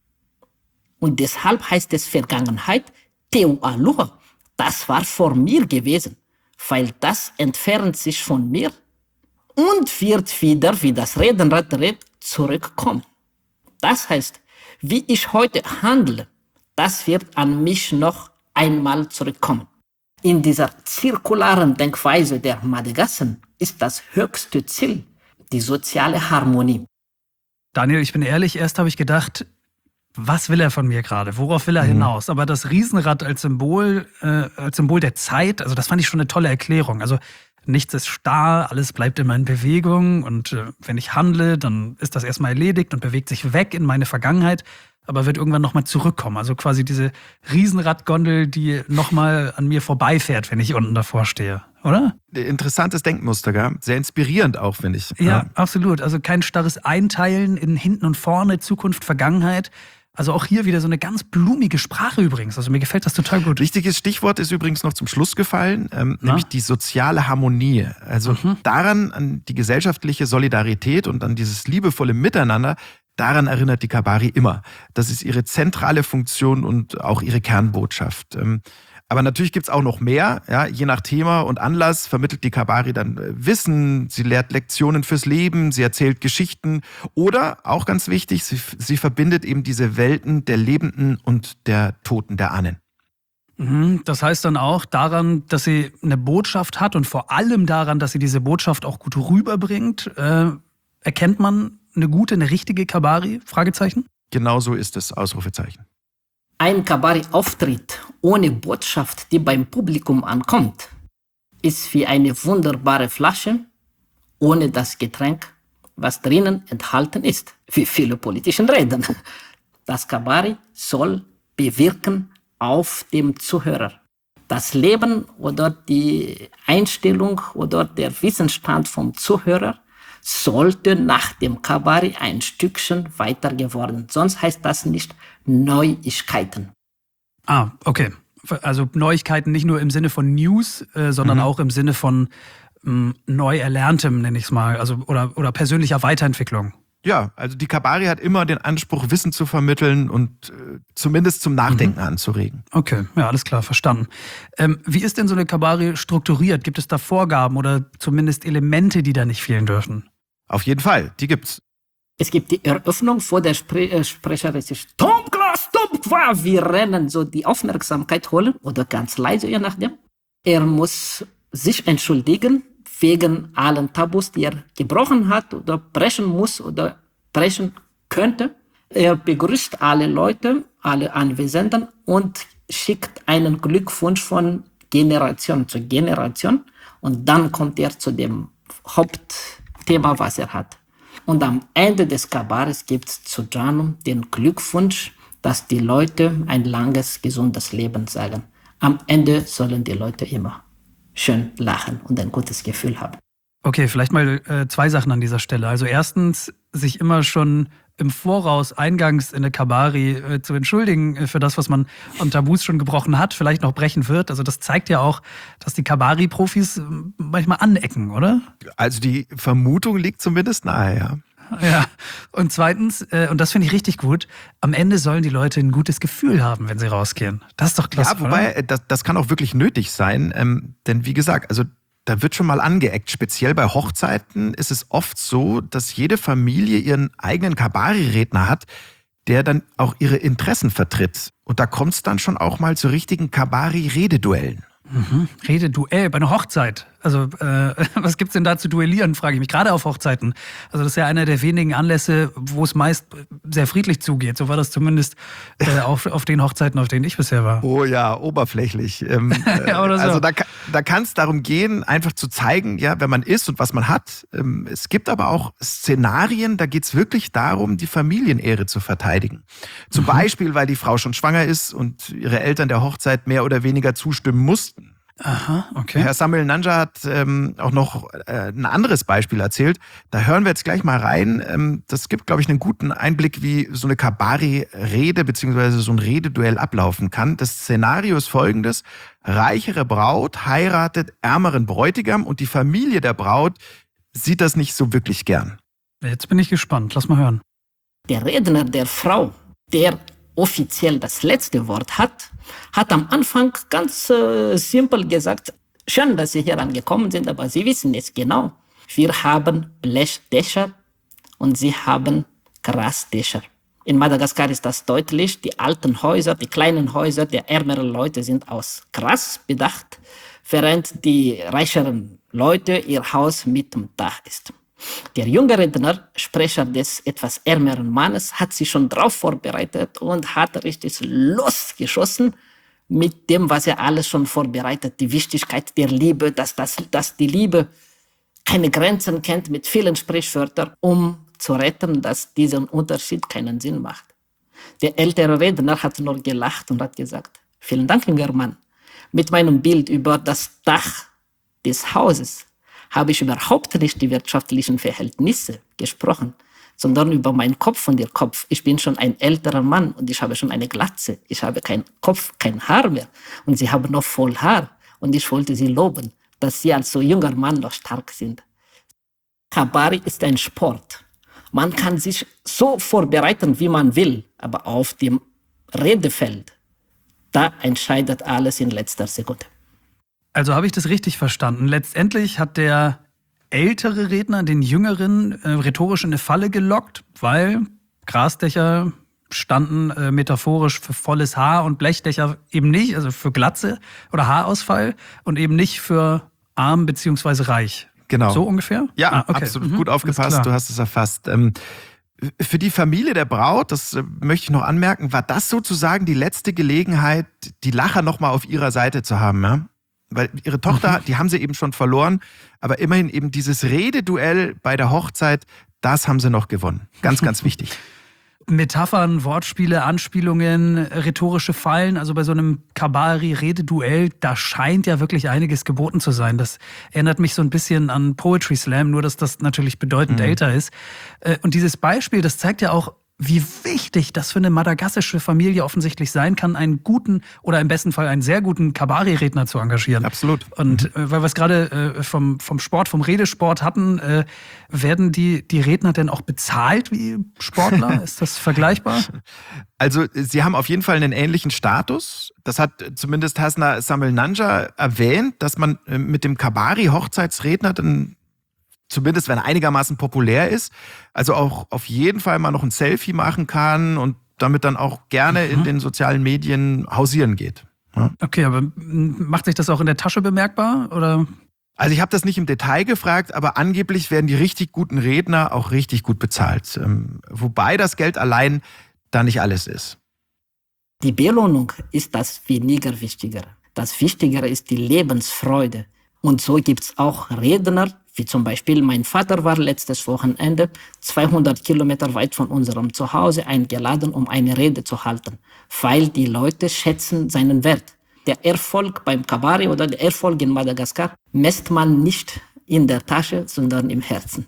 Und deshalb heißt es Vergangenheit, Teu Aloha, das war vor mir gewesen, weil das entfernt sich von mir und wird wieder, wie das Riesenrad dreht, zurückkommen. Das heißt, wie ich heute handle, das wird an mich noch einmal zurückkommen. In dieser zirkularen Denkweise der Madagassen ist das höchste Ziel die soziale Harmonie. Daniel, ich bin ehrlich, erst habe ich gedacht, was will er von mir gerade? Worauf will er mhm. hinaus? Aber das Riesenrad als Symbol, äh, als Symbol der Zeit, also das fand ich schon eine tolle Erklärung. Also nichts ist starr, alles bleibt immer in Bewegung und äh, wenn ich handle, dann ist das erstmal erledigt und bewegt sich weg in meine Vergangenheit, aber wird irgendwann nochmal zurückkommen. Also quasi diese Riesenradgondel, die nochmal an mir vorbeifährt, wenn ich unten davor stehe, oder? Interessantes Denkmuster, gell? Sehr inspirierend auch, finde ich. Ja, ja, absolut. Also kein starres Einteilen in hinten und vorne, Zukunft, Vergangenheit. Also auch hier wieder so eine ganz blumige Sprache übrigens. Also mir gefällt das total gut. Wichtiges Stichwort ist übrigens noch zum Schluss gefallen, ähm, nämlich die soziale Harmonie. Also mhm. daran, an die gesellschaftliche Solidarität und an dieses liebevolle Miteinander, daran erinnert die Kabari immer. Das ist ihre zentrale Funktion und auch ihre Kernbotschaft. Aber natürlich gibt es auch noch mehr. Ja, je nach Thema und Anlass vermittelt die Kabari dann Wissen, sie lehrt Lektionen fürs Leben, sie erzählt Geschichten oder, auch ganz wichtig, sie, sie verbindet eben diese Welten der Lebenden und der Toten, der Ahnen. Das heißt dann auch daran, dass sie eine Botschaft hat und vor allem daran, dass sie diese Botschaft auch gut rüberbringt, äh, erkennt man eine gute, eine richtige Kabari? Fragezeichen? Genau so ist es, Ausrufezeichen. Ein Kabari-Auftritt ohne Botschaft, die beim Publikum ankommt, ist wie eine wunderbare Flasche ohne das Getränk, was drinnen enthalten ist, wie viele politischen Reden. Das Kabari soll bewirken auf dem Zuhörer. Das Leben oder die Einstellung oder der Wissensstand vom Zuhörer sollte nach dem Kabari ein Stückchen weiter geworden. Sonst heißt das nicht Neuigkeiten. Ah, okay. Also Neuigkeiten nicht nur im Sinne von News, äh, sondern mhm. auch im Sinne von ähm, neu Erlerntem, nenne ich es mal, also oder, oder persönlicher Weiterentwicklung. Ja, also die Kabari hat immer den Anspruch, Wissen zu vermitteln und äh, zumindest zum Nachdenken mhm. anzuregen. Okay, ja, alles klar, verstanden. Ähm, wie ist denn so eine Kabari strukturiert? Gibt es da Vorgaben oder zumindest Elemente, die da nicht fehlen dürfen? Auf jeden Fall, die gibt's. Es gibt die Eröffnung, vor der Spre äh, Sprecher ist Tomkla, Stopkwa. Wir rennen so die Aufmerksamkeit holen oder ganz leise, je nachdem. Er muss sich entschuldigen wegen allen Tabus, die er gebrochen hat oder brechen muss oder brechen könnte. Er begrüßt alle Leute, alle Anwesenden und schickt einen Glückwunsch von Generation zu Generation. Und dann kommt er zu dem Hauptthema, was er hat. Und am Ende des Kabares gibt es zu Janum den Glückwunsch, dass die Leute ein langes, gesundes Leben sagen. Am Ende sollen die Leute immer schön lachen und ein gutes Gefühl haben. Okay, vielleicht mal äh, zwei Sachen an dieser Stelle. Also erstens, sich immer schon im Voraus eingangs in der Kabari äh, zu entschuldigen äh, für das, was man an Tabus schon gebrochen hat, vielleicht noch brechen wird. Also das zeigt ja auch, dass die Kabari-Profis äh, manchmal anecken, oder? Also die Vermutung liegt zumindest nahe, ja. Ja, und zweitens, äh, und das finde ich richtig gut, am Ende sollen die Leute ein gutes Gefühl haben, wenn sie rausgehen. Das ist doch klasse, ja, wobei, oder? Das, das kann auch wirklich nötig sein, ähm, denn wie gesagt, also da wird schon mal angeeckt. Speziell bei Hochzeiten ist es oft so, dass jede Familie ihren eigenen Kabari-Redner hat, der dann auch ihre Interessen vertritt. Und da kommt es dann schon auch mal zu richtigen Kabari-Rededuellen. Mhm. Rededuell bei einer Hochzeit. Also äh, was gibt's denn da zu duellieren, frage ich mich. Gerade auf Hochzeiten. Also das ist ja einer der wenigen Anlässe, wo es meist sehr friedlich zugeht. So war das zumindest äh, auf, auf den Hochzeiten, auf denen ich bisher war. Oh ja, oberflächlich. Ähm, ja, oder so. Also da, da kann es darum gehen, einfach zu zeigen, ja, wer man ist und was man hat. Ähm, es gibt aber auch Szenarien, da geht's wirklich darum, die Familienehre zu verteidigen. Zum mhm. Beispiel, weil die Frau schon schwanger ist und ihre Eltern der Hochzeit mehr oder weniger zustimmen mussten. Aha, okay. Herr Samuel Nanja hat ähm, auch noch äh, ein anderes Beispiel erzählt. Da hören wir jetzt gleich mal rein. Ähm, das gibt, glaube ich, einen guten Einblick, wie so eine Kabari-Rede bzw. so ein Rededuell ablaufen kann. Das Szenario ist folgendes. Reichere Braut heiratet ärmeren Bräutigam und die Familie der Braut sieht das nicht so wirklich gern. Jetzt bin ich gespannt. Lass mal hören. Der Redner der Frau, der offiziell das letzte Wort hat, hat am Anfang ganz äh, simpel gesagt, schön, dass Sie hier angekommen sind, aber Sie wissen jetzt genau, wir haben Blechdächer und sie haben Grasdächer. In Madagaskar ist das deutlich. Die alten Häuser, die kleinen Häuser der ärmeren Leute sind aus Gras bedacht, während die reicheren Leute ihr Haus mit dem Dach ist. Der junge Redner, Sprecher des etwas ärmeren Mannes, hat sich schon darauf vorbereitet und hat richtig losgeschossen mit dem, was er alles schon vorbereitet. Die Wichtigkeit der Liebe, dass, das, dass die Liebe keine Grenzen kennt, mit vielen Sprichwörtern, um zu retten, dass dieser Unterschied keinen Sinn macht. Der ältere Redner hat nur gelacht und hat gesagt, vielen Dank, junger Mann. Mit meinem Bild über das Dach des Hauses habe ich überhaupt nicht die wirtschaftlichen Verhältnisse gesprochen, sondern über meinen Kopf und ihr Kopf. Ich bin schon ein älterer Mann und ich habe schon eine Glatze. Ich habe keinen Kopf, kein Haar mehr. Und sie haben noch voll Haar. Und ich wollte sie loben, dass sie als so junger Mann noch stark sind. Kabari ist ein Sport. Man kann sich so vorbereiten, wie man will, aber auf dem Redefeld, da entscheidet alles in letzter Sekunde. Also habe ich das richtig verstanden? Letztendlich hat der ältere Redner den jüngeren äh, rhetorisch in eine Falle gelockt, weil Grasdächer standen äh, metaphorisch für volles Haar und Blechdächer eben nicht, also für Glatze oder Haarausfall und eben nicht für arm bzw. reich. Genau. So ungefähr? Ja, ah, okay. absolut mhm. gut aufgepasst, du hast es erfasst. Ähm, für die Familie der Braut, das äh, möchte ich noch anmerken, war das sozusagen die letzte Gelegenheit, die Lacher nochmal auf ihrer Seite zu haben, ja? Weil ihre Tochter, mhm. die haben sie eben schon verloren, aber immerhin eben dieses Rededuell bei der Hochzeit, das haben sie noch gewonnen. Ganz, ganz wichtig. Metaphern, Wortspiele, Anspielungen, rhetorische Fallen, also bei so einem Kabari-Rededuell, da scheint ja wirklich einiges geboten zu sein. Das erinnert mich so ein bisschen an Poetry Slam, nur dass das natürlich bedeutend mhm. älter ist. Und dieses Beispiel, das zeigt ja auch, wie wichtig das für eine madagassische Familie offensichtlich sein kann, einen guten oder im besten Fall einen sehr guten Kabari-Redner zu engagieren. Absolut. Und äh, weil wir es gerade äh, vom, vom Sport, vom Redesport hatten, äh, werden die, die Redner denn auch bezahlt wie Sportler? Ist das vergleichbar? Also sie haben auf jeden Fall einen ähnlichen Status. Das hat zumindest Hasna Samuel-Nanja erwähnt, dass man mit dem Kabari-Hochzeitsredner dann zumindest wenn er einigermaßen populär ist, also auch auf jeden Fall mal noch ein Selfie machen kann und damit dann auch gerne mhm. in den sozialen Medien hausieren geht. Ja. Okay, aber macht sich das auch in der Tasche bemerkbar, oder? Also ich habe das nicht im Detail gefragt, aber angeblich werden die richtig guten Redner auch richtig gut bezahlt. Ähm, wobei das Geld allein da nicht alles ist. Die Belohnung ist das weniger Wichtigere. Das Wichtigere ist die Lebensfreude. Und so gibt es auch Redner, wie zum Beispiel mein Vater war letztes Wochenende zweihundert Kilometer weit von unserem Zuhause eingeladen, um eine Rede zu halten, weil die Leute schätzen seinen Wert. Der Erfolg beim Kabari oder der Erfolg in Madagaskar messt man nicht in der Tasche, sondern im Herzen.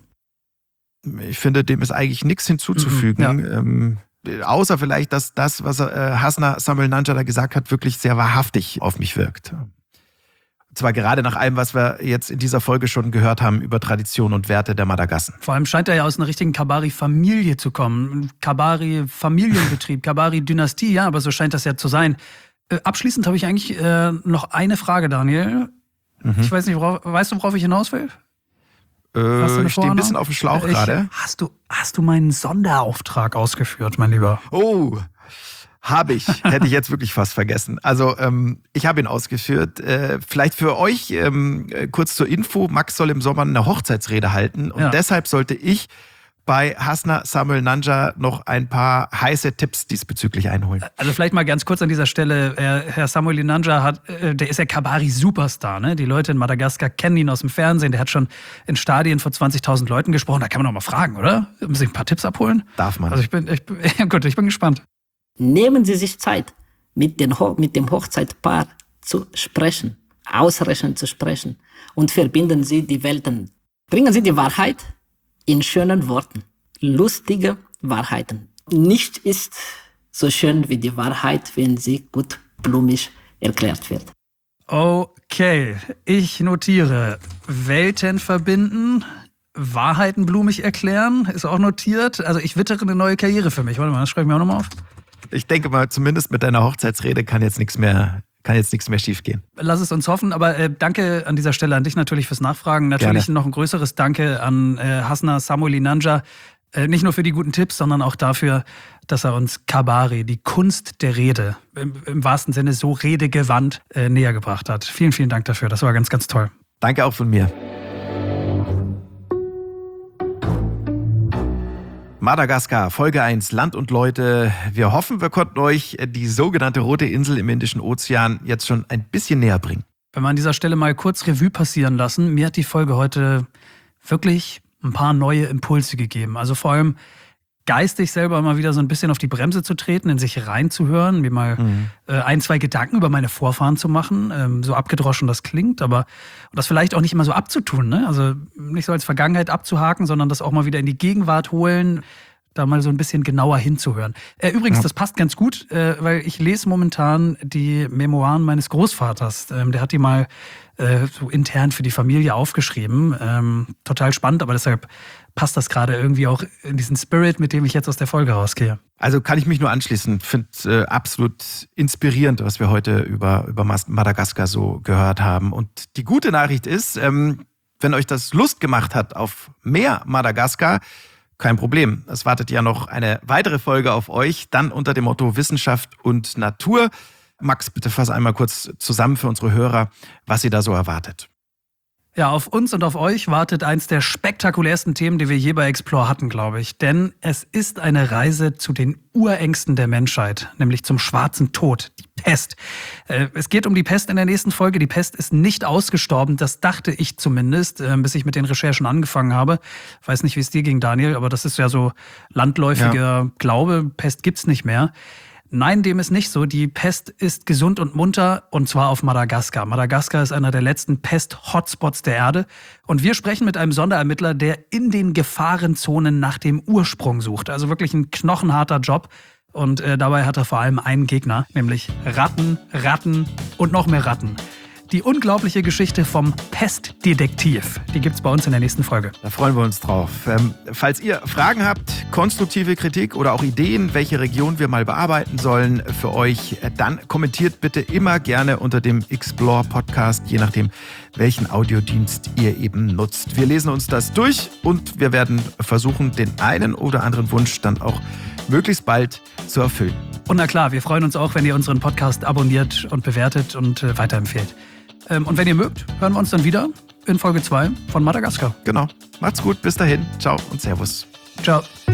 Ich finde, dem ist eigentlich nichts hinzuzufügen. Mhm, ja. ähm, außer vielleicht, dass das, was äh, Hasna Samuel-Nanja da gesagt hat, wirklich sehr wahrhaftig auf mich wirkt. Zwar gerade nach allem, was wir jetzt in dieser Folge schon gehört haben über Tradition und Werte der Madagassen. Vor allem scheint er ja aus einer richtigen Kabari-Familie zu kommen. Kabari-Familienbetrieb, Kabari-Dynastie, ja, aber so scheint das ja zu sein. Äh, abschließend habe ich eigentlich äh, noch eine Frage, Daniel. Mhm. Ich weiß nicht, worauf, weißt du, worauf ich hinaus will? Äh, ich stehe ein bisschen auf dem Schlauch gerade. Hast du, hast du meinen Sonderauftrag ausgeführt, mein Lieber? Oh, habe ich. Hätte ich jetzt wirklich fast vergessen. Also ähm, ich habe ihn ausgeführt. Äh, vielleicht für euch ähm, kurz zur Info. Max soll im Sommer eine Hochzeitsrede halten. Und ja. deshalb sollte ich bei Hasna Samuel-Nanja noch ein paar heiße Tipps diesbezüglich einholen. Also vielleicht mal ganz kurz an dieser Stelle. Herr Samuel-Nanja, hat, der ist ja Kabari-Superstar. Ne? Die Leute in Madagaskar kennen ihn aus dem Fernsehen. Der hat schon in Stadien vor zwanzigtausend Leuten gesprochen. Da kann man doch mal fragen, oder? Muss ich ein paar Tipps abholen? Darf man. Also ich bin, ich, ja gut, ich bin gespannt. Nehmen Sie sich Zeit, mit, den Ho- mit dem Hochzeitpaar zu sprechen, ausreichend zu sprechen und verbinden Sie die Welten. Bringen Sie die Wahrheit in schönen Worten, lustige Wahrheiten. Nichts ist so schön wie die Wahrheit, wenn sie gut blumig erklärt wird. Okay, ich notiere. Welten verbinden, Wahrheiten blumig erklären, ist auch notiert. Also ich wittere eine neue Karriere für mich. Warte mal, das schreibe ich mir auch nochmal auf. Ich denke mal, zumindest mit deiner Hochzeitsrede kann jetzt nichts mehr, kann jetzt nichts mehr schiefgehen. Lass es uns hoffen, aber äh, danke an dieser Stelle an dich natürlich fürs Nachfragen. Natürlich Gerne. Noch ein größeres Danke an äh, Hasna Samuel-Nanja. Äh, nicht nur für die guten Tipps, sondern auch dafür, dass er uns Kabari, die Kunst der Rede, im, im wahrsten Sinne so redegewandt, äh, näher gebracht hat. Vielen, vielen Dank dafür. Das war ganz, ganz toll. Danke auch von mir. Madagaskar, Folge eins, Land und Leute. Wir hoffen, wir konnten euch die sogenannte Rote Insel im Indischen Ozean jetzt schon ein bisschen näher bringen. Wenn wir an dieser Stelle mal kurz Revue passieren lassen, mir hat die Folge heute wirklich ein paar neue Impulse gegeben. Also vor allem geistig selber mal wieder so ein bisschen auf die Bremse zu treten, in sich reinzuhören, mir mal mhm. äh, ein, zwei Gedanken über meine Vorfahren zu machen, ähm, so abgedroschen das klingt, aber das vielleicht auch nicht immer so abzutun, ne? Also nicht so als Vergangenheit abzuhaken, sondern das auch mal wieder in die Gegenwart holen, da mal so ein bisschen genauer hinzuhören. Äh, übrigens, ja. das passt ganz gut, äh, weil ich lese momentan die Memoiren meines Großvaters. Ähm, der hat die mal äh, so intern für die Familie aufgeschrieben. Ähm, total spannend, aber deshalb passt das gerade irgendwie auch in diesen Spirit, mit dem ich jetzt aus der Folge rausgehe. Also kann ich mich nur anschließen. Finde äh, absolut inspirierend, was wir heute über, über Madagaskar so gehört haben. Und die gute Nachricht ist, ähm, wenn euch das Lust gemacht hat auf mehr Madagaskar, kein Problem. Es wartet ja noch eine weitere Folge auf euch, dann unter dem Motto Wissenschaft und Natur. Max, bitte fass einmal kurz zusammen für unsere Hörer, was ihr da so erwartet. Ja, auf uns und auf euch wartet eins der spektakulärsten Themen, die wir je bei Explore hatten, glaube ich. Denn es ist eine Reise zu den Urängsten der Menschheit, nämlich zum schwarzen Tod, die Pest. Es geht um die Pest in der nächsten Folge. Die Pest ist nicht ausgestorben, das dachte ich zumindest, bis ich mit den Recherchen angefangen habe. Ich weiß nicht, wie es dir ging, Daniel, aber das ist ja so landläufiger ja. Glaube, Pest gibt's nicht mehr. Nein, dem ist nicht so. Die Pest ist gesund und munter, und zwar auf Madagaskar. Madagaskar ist einer der letzten Pest-Hotspots der Erde. Und wir sprechen mit einem Sonderermittler, der in den Gefahrenzonen nach dem Ursprung sucht. Also wirklich ein knochenharter Job. Und äh, dabei hat er vor allem einen Gegner, nämlich Ratten, Ratten und noch mehr Ratten. Die unglaubliche Geschichte vom Pestdetektiv. Die gibt's bei uns in der nächsten Folge. Da freuen wir uns drauf. Ähm, falls ihr Fragen habt, konstruktive Kritik oder auch Ideen, welche Region wir mal bearbeiten sollen für euch, dann kommentiert bitte immer gerne unter dem Explore-Podcast, je nachdem, welchen Audiodienst ihr eben nutzt. Wir lesen uns das durch und wir werden versuchen, den einen oder anderen Wunsch dann auch möglichst bald zu erfüllen. Und na klar, wir freuen uns auch, wenn ihr unseren Podcast abonniert und bewertet und äh, weiterempfehlt. Ähm, und wenn ihr mögt, hören wir uns dann wieder in Folge zwei von Madagaskar. Genau. Macht's gut, bis dahin. Ciao und Servus. Ciao.